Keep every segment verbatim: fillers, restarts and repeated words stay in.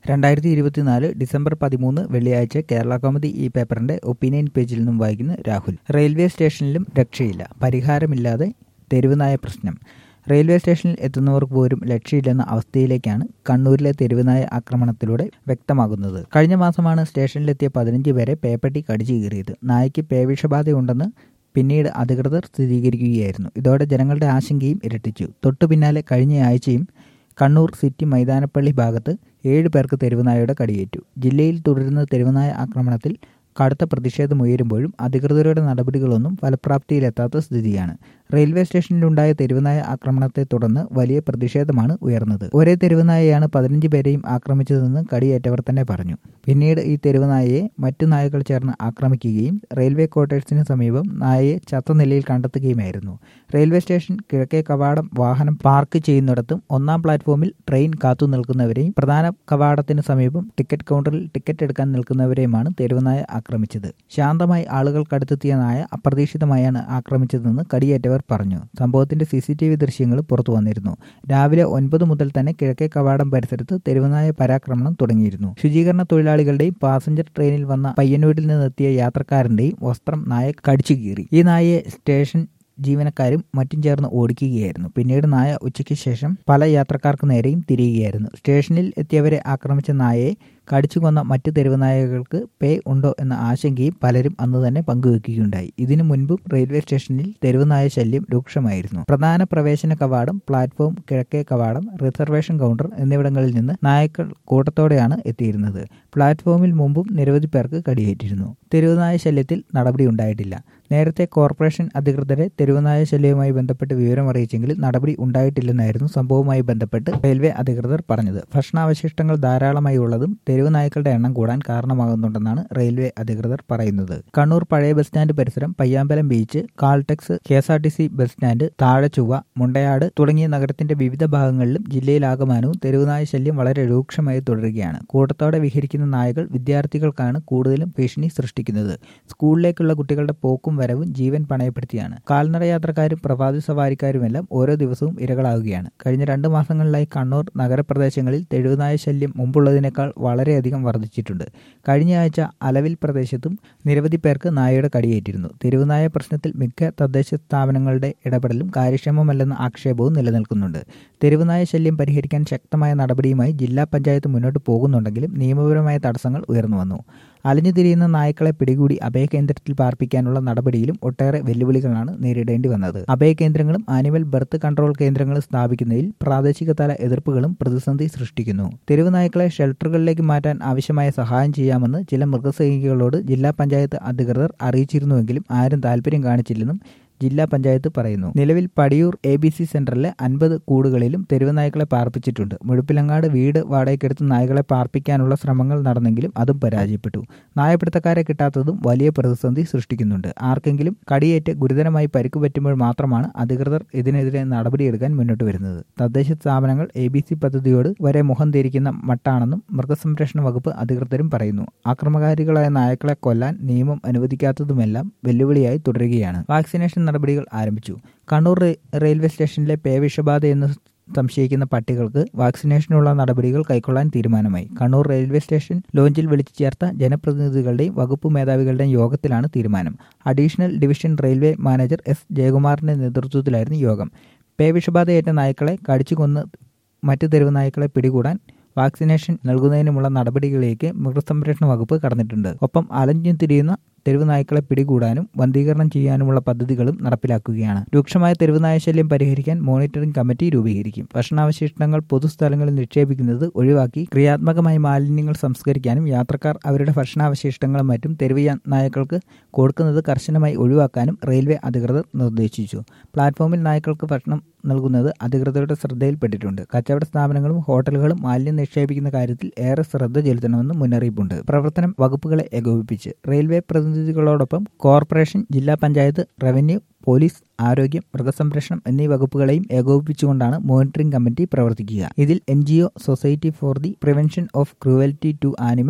രണ്ടായിരത്തി ഇരുപത്തിനാല് ഡിസംബർ പതിമൂന്ന് വെള്ളിയാഴ്ച കേരള കൗമുദി ഈ പേപ്പറിന്റെ ഒപ്പീനിയൻ പേജിൽ നിന്നും വായിക്കുന്ന രാഹുൽ. റെയിൽവേ സ്റ്റേഷനിലും രക്ഷയില്ല, പരിഹാരമില്ലാതെ തെരുവുനായ പ്രശ്നം. റെയിൽവേ സ്റ്റേഷനിൽ എത്തുന്നവർക്ക് പോലും രക്ഷയില്ലെന്ന അവസ്ഥയിലേക്കാണ് കണ്ണൂരിലെ തെരുവുനായ ആക്രമണത്തിലൂടെ വ്യക്തമാകുന്നത്. കഴിഞ്ഞ മാസമാണ് സ്റ്റേഷനിലെത്തിയ പതിനഞ്ച് പേരെ പേപ്പട്ടി കടിച്ചു കീറിയത്. നായയ്ക്ക് പേവിഷബാധയുണ്ടെന്ന് പിന്നീട് അധികൃതർ സ്ഥിരീകരിക്കുകയായിരുന്നു. ഇതോടെ ജനങ്ങളുടെ ആശങ്കയും ഇരട്ടിച്ചു. തൊട്ടു പിന്നാലെ കഴിഞ്ഞ ആഴ്ചയും കണ്ണൂർ സിറ്റി മൈതാനപ്പള്ളി ഭാഗത്ത് ഏഴ് പേർക്ക് തെരുവുനായയുടെ കടിയേറ്റു. ജില്ലയിൽ തുടരുന്ന തെരുവുനായ ആക്രമണത്തിൽ കടുത്ത പ്രതിഷേധമുയരുമ്പോഴും അധികൃതരുടെ നടപടികളൊന്നും ഫലപ്രാപ്തിയിലെത്താത്ത സ്ഥിതിയാണ്. റെയിൽവേ സ്റ്റേഷനിലുണ്ടായ തെരുവുനായ ആക്രമണത്തെ തുടർന്ന് വലിയ പ്രതിഷേധമാണ് ഉയർന്നത്. ഒരേ തെരുവുനായയാണ് പതിനഞ്ച് പേരെയും ആക്രമിച്ചതെന്ന് കടിയേറ്റവർ തന്നെ പറഞ്ഞു. പിന്നീട് ഈ തെരുവുനായയെ മറ്റു നായകൾ ചേർന്ന് ആക്രമിക്കുകയും റെയിൽവേ ക്വാർട്ടേഴ്സിന് സമീപം നായയെ ചത്ത നിലയിൽ കണ്ടെത്തുകയുമായിരുന്നു. റെയിൽവേ സ്റ്റേഷൻ കിഴക്കേ കവാടം വാഹനം പാർക്ക് ചെയ്യുന്നിടത്തും ഒന്നാം പ്ലാറ്റ്ഫോമിൽ ട്രെയിൻ കാത്തു നിൽക്കുന്നവരെയും പ്രധാന കവാടത്തിന് സമീപം ടിക്കറ്റ് കൗണ്ടറിൽ ടിക്കറ്റ് എടുക്കാൻ നിൽക്കുന്നവരെയുമാണ് തെരുവുനായ ആക്രമിച്ചത്. ശാന്തമായി ആളുകൾക്കടുത്തെത്തിയ നായ അപ്രതീക്ഷിതമായാണ് ആക്രമിച്ചതെന്ന് കടിയേറ്റവർ പറഞ്ഞു. സംഭവത്തിന്റെ സി സി ടി വി ദൃശ്യങ്ങൾ പുറത്തു വന്നിരുന്നു. രാവിലെ ഒൻപത് മുതൽ തന്നെ കിഴക്കേ കവാടം പരിസരത്ത് തെരുവുനായ പരാക്രമണം തുടങ്ങിയിരുന്നു. ശുചീകരണ തൊഴിലാളികളുടെയും പാസഞ്ചർ ട്രെയിനിൽ വന്ന പയ്യന്നൂരിൽ നിന്നെത്തിയ യാത്രക്കാരന്റെയും വസ്ത്രം നായ കടിച്ചു കീറി. ഈ നായയെ സ്റ്റേഷൻ ജീവനക്കാരും മറ്റും ചേർന്ന് ഓടിക്കുകയായിരുന്നു. പിന്നീട് നായ ഉച്ചയ്ക്ക് ശേഷം പല യാത്രക്കാർക്ക് നേരെയും തിരിയുകയായിരുന്നു. സ്റ്റേഷനിൽ എത്തിയവരെ ആക്രമിച്ച നായയെ കടിച്ചു കൊന്ന മറ്റ് തെരുവുനായകൾക്ക് പേ ഉണ്ടോ എന്ന ആശങ്കയും പലരും അന്ന് തന്നെ പങ്കുവെക്കുകയുണ്ടായി. ഇതിനു മുൻപും റെയിൽവേ സ്റ്റേഷനിൽ തെരുവുനായ ശല്യം രൂക്ഷമായിരുന്നു. പ്രധാന പ്രവേശന കവാടം, പ്ലാറ്റ്ഫോം, കിഴക്കേ കവാടം, റിസർവേഷൻ കൗണ്ടർ എന്നിവിടങ്ങളിൽ നിന്ന് നായക്കൾ കൂട്ടത്തോടെയാണ് എത്തിയിരുന്നത്. പ്ലാറ്റ്ഫോമിൽ മുമ്പും നിരവധി പേർക്ക് കടിയേറ്റിരുന്നു. തെരുവുനായ ശല്യത്തിൽ നടപടി ഉണ്ടായിട്ടില്ല. നേരത്തെ കോർപ്പറേഷൻ അധികൃതരെ തെരുവുനായ ശല്യവുമായി ബന്ധപ്പെട്ട് വിവരം അറിയിച്ചെങ്കിലും നടപടി ഉണ്ടായിട്ടില്ലെന്നായിരുന്നു സംഭവവുമായി ബന്ധപ്പെട്ട് റെയിൽവേ അധികൃതർ പറഞ്ഞത്. ഭക്ഷണാവശിഷ്ടങ്ങൾ ധാരാളമായി ഉള്ളതും തെരുവുനായ്ക്കളുടെ എണ്ണം കൂടാൻ കാരണമാകുന്നുണ്ടെന്നാണ് റെയിൽവേ അധികൃതർ പറയുന്നത്. കണ്ണൂർ പഴയ ബസ് സ്റ്റാൻഡ് പരിസരം, Payyambalam beach, Caltex, K S R T C bus stand, Thazhechovva, Mundayad തുടങ്ങിയ നഗരത്തിന്റെ വിവിധ ഭാഗങ്ങളിലും ജില്ലയിലാകമാനവും തെരുവുനായ ശല്യം വളരെ രൂക്ഷമായി തുടരുകയാണ്. കൂട്ടത്തോടെ വിഹരിക്കുന്ന നായകൾ വിദ്യാർത്ഥികൾക്കാണ് കൂടുതലും ഭീഷണി സൃഷ്ടിക്കുന്നത്. സ്കൂളിലേക്കുള്ള കുട്ടികളുടെ പോക്കും വരവും ജീവൻ പണയപ്പെടുത്തിയാണ്. കാൽനട യാത്രക്കാരും പ്രഭാത സവാരിക്കാരുമെല്ലാം ഓരോ ദിവസവും ഇരകളാവുകയാണ്. കഴിഞ്ഞ രണ്ട് മാസങ്ങളിലായി കണ്ണൂർ നഗരപ്രദേശങ്ങളിൽ തെരുവുനായ ശല്യം മുമ്പുള്ളതിനേക്കാൾ വളരെയധികം വർദ്ധിച്ചിട്ടുണ്ട്. കഴിഞ്ഞ ആഴ്ച അലവിൽ പ്രദേശത്തും നിരവധി പേർക്ക് നായയുടെ കടിയേറ്റിരുന്നു. തെരുവുനായ പ്രശ്നത്തിൽ മിക്ക തദ്ദേശ സ്ഥാപനങ്ങളുടെ ഇടപെടലും കാര്യക്ഷമമല്ലെന്ന ആക്ഷേപവും നിലനിൽക്കുന്നുണ്ട്. തെരുവുനായ ശല്യം പരിഹരിക്കാൻ ശക്തമായ നടപടിയുമായി ജില്ലാ പഞ്ചായത്ത് മുന്നോട്ട് പോകുന്നുണ്ടെങ്കിലും നിയമപരമായ തടസ്സങ്ങൾ ഉയർന്നു വന്നു. അലഞ്ഞു തിരിയുന്ന നായ്ക്കളെ പിടികൂടി അഭയകേന്ദ്രത്തിൽ പാർപ്പിക്കാനുള്ള നടപടിയിലും ഒട്ടേറെ വെല്ലുവിളികളാണ് നേരിടേണ്ടി വന്നത്. അഭയകേന്ദ്രങ്ങളും ആനിമൽ ബർത്ത് കൺട്രോൾ കേന്ദ്രങ്ങളും സ്ഥാപിക്കുന്നതിൽ പ്രാദേശിക തല എതിർപ്പുകളും പ്രതിസന്ധി സൃഷ്ടിക്കുന്നു. തെരുവുനായ്ക്കളെ ഷെൽട്ടറുകളിലേക്ക് മാറ്റാൻ ആവശ്യമായ സഹായം ചെയ്യാമെന്ന് ചില മൃഗസ്നേഹികളോട് ജില്ലാ പഞ്ചായത്ത് അധികൃതർ അറിയിച്ചിരുന്നുവെങ്കിലും ആരും താല്പര്യം കാണിച്ചില്ലെന്നും ജില്ലാ പഞ്ചായത്ത് പറയുന്നു. നിലവിൽ പടിയൂർ എ ബി സി സെന്ററിലെ അൻപത് കൂടുകളിലും തെരുവുനായ്ക്കളെ പാർപ്പിച്ചിട്ടുണ്ട്. മുഴുപ്പിലങ്ങാട് വീട് വാടകയ്ക്കെടുത്ത് നായ്ക്കളെ പാർപ്പിക്കാനുള്ള ശ്രമങ്ങൾ നടന്നെങ്കിലും അതും പരാജയപ്പെട്ടു. നായപിടുത്തക്കാരെ കിട്ടാത്തതും വലിയ പ്രതിസന്ധി സൃഷ്ടിക്കുന്നുണ്ട്. ആർക്കെങ്കിലും കടിയേറ്റ് ഗുരുതരമായി പരിക്കു പറ്റുമ്പോൾ മാത്രമാണ് അധികൃതർ ഇതിനെതിരെ നടപടിയെടുക്കാൻ മുന്നോട്ട് വരുന്നത്. തദ്ദേശ സ്ഥാപനങ്ങൾ എ ബി സി പദ്ധതിയോട് വരെ മുഖം തിരിക്കുന്ന മട്ടാണെന്നും മൃഗസംരക്ഷണ വകുപ്പ് അധികൃതരും പറയുന്നു. ആക്രമണകാരികളായ നായ്ക്കളെ കൊല്ലാൻ നിയമം അനുവദിക്കാത്തതുമെല്ലാം വെല്ലുവിളിയായി തുടരുകയാണ്. വാക്സിനേഷൻ നടപടികൾ ആരംഭിച്ചു. കണ്ണൂർ റെയിൽവേ സ്റ്റേഷനിലെ പേവിഷബാധ എന്ന് സംശയിക്കുന്ന പട്ടികൾക്ക് വാക്സിനേഷനുള്ള നടപടികൾ കൈക്കൊള്ളാൻ തീരുമാനമായി. കണ്ണൂർ റെയിൽവേ സ്റ്റേഷൻ ലോഞ്ചിൽ വിളിച്ചു ചേർത്ത ജനപ്രതിനിധികളുടെയും വകുപ്പ് മേധാവികളുടെയും യോഗത്തിലാണ് തീരുമാനം. Additional division railway manager S ജയകുമാറിന്റെ നേതൃത്വത്തിലായിരുന്നു യോഗം. പേവിഷബാധയേറ്റ നായ്ക്കളെ കടിച്ചു കൊന്ന് മറ്റ് തെരുവ് നായ്ക്കളെ പിടികൂടാൻ വാക്സിനേഷൻ നൽകുന്നതിനുമുള്ള നടപടികളിലേക്ക് മൃഗസംരക്ഷണ വകുപ്പ് കടന്നിട്ടുണ്ട്. ഒപ്പം അലഞ്ഞു തിരിയുന്ന തെരുവുനായ്ക്കളെ പിടികൂടാനും വന്ധീകരണം ചെയ്യാനുമുള്ള പദ്ധതികളും നടപ്പിലാക്കുകയാണ്. രൂക്ഷമായ തെരുവുനായ ശല്യം പരിഹരിക്കാൻ മോണിറ്ററിംഗ് കമ്മിറ്റി രൂപീകരിക്കും. ഭക്ഷണാവശിഷ്ടങ്ങൾ പൊതുസ്ഥലങ്ങളിൽ നിക്ഷേപിക്കുന്നത് ഒഴിവാക്കി ക്രിയാത്മകമായി മാലിന്യങ്ങൾ സംസ്കരിക്കാനും യാത്രക്കാർ അവരുടെ ഭക്ഷണാവശിഷ്ടങ്ങളും മറ്റും തെരുവ് നായ്ക്കൾക്ക് കൊടുക്കുന്നത് കർശനമായി ഒഴിവാക്കാനും റെയിൽവേ അധികൃതർ നിർദ്ദേശിച്ചു. പ്ലാറ്റ്ഫോമിൽ നായ്ക്കൾക്ക് ഭക്ഷണം നൽകുന്നത് അധികൃതരുടെ ശ്രദ്ധയിൽപ്പെട്ടിട്ടുണ്ട്. കച്ചവട സ്ഥാപനങ്ങളും ഹോട്ടലുകളും മാലിന്യം നിക്ഷേപിക്കുന്ന കാര്യത്തിൽ ഏറെ ശ്രദ്ധ ചെലുത്തണമെന്ന് മുന്നറിയിപ്പുണ്ട്. പ്രവർത്തനം വകുപ്പുകളെ ഏകോപിപ്പിച്ച് റെയിൽവേ പ്രതിനിധികളോടൊപ്പം കോർപ്പറേഷൻ, ജില്ലാ പഞ്ചായത്ത്, റവന്യൂ, പോലീസ്, ആരോഗ്യം, മൃഗസംരക്ഷണം എന്നീ വകുപ്പുകളെയും ഏകോപിപ്പിച്ചുകൊണ്ടാണ് മോണിറ്ററിംഗ് കമ്മിറ്റി പ്രവർത്തിക്കുക. ഇതിൽ N G O, society for the prevention of cruelty to animals,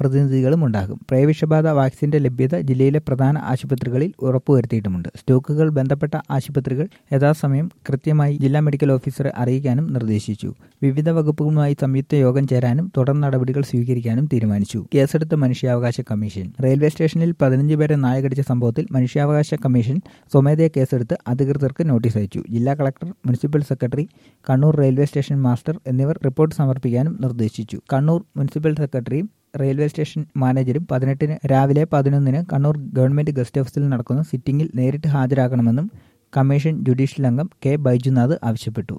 പ്രതിനിധികളും ഉണ്ടാകും. പേവിഷബാധ വാക്സിന്റെ ലഭ്യത ജില്ലയിലെ പ്രധാന ആശുപത്രികളിൽ ഉറപ്പുവരുത്തിയിട്ടുമുണ്ട്. സ്റ്റോക്കുകൾ ബന്ധപ്പെട്ട ആശുപത്രികൾ യഥാസമയം കൃത്യമായി ജില്ലാ മെഡിക്കൽ ഓഫീസറെ അറിയിക്കാനും നിർദ്ദേശിച്ചു. വിവിധ വകുപ്പുകളുമായി സംയുക്ത യോഗം ചേരാനും തുടർ നടപടികൾ സ്വീകരിക്കാനും തീരുമാനിച്ചു. കേസെടുത്ത മനുഷ്യാവകാശ കമ്മീഷൻ. റെയിൽവേ സ്റ്റേഷനിൽ പതിനഞ്ച് പേരെ നായകടിച്ച സംഭവത്തിൽ മനുഷ്യാവകാശ കമ്മീഷൻ സ്വമേധയാ കേസെടുത്ത് അധികൃതർക്ക് നോട്ടീസ് അയച്ചു. ജില്ലാ collector, municipal secretary, Kannur railway station master എന്നിവർ റിപ്പോർട്ട് സമർപ്പിക്കാനും നിർദ്ദേശിച്ചു. കണ്ണൂർ മുനിസിപ്പൽ സെക്രട്ടറിയും റെയിൽവേ സ്റ്റേഷൻ മാനേജരും പതിനെട്ടിന് രാവിലെ പതിനൊന്നിന് കണ്ണൂർ ഗവൺമെന്റ് ഗസ്റ്റ് ഹൌസിൽ നടക്കുന്ന സിറ്റിംഗിൽ നേരിട്ട് ഹാജരാകണമെന്നും കമ്മീഷൻ ജുഡീഷ്യൽ അംഗം കെ ബൈജുനാഥ് ആവശ്യപ്പെട്ടു.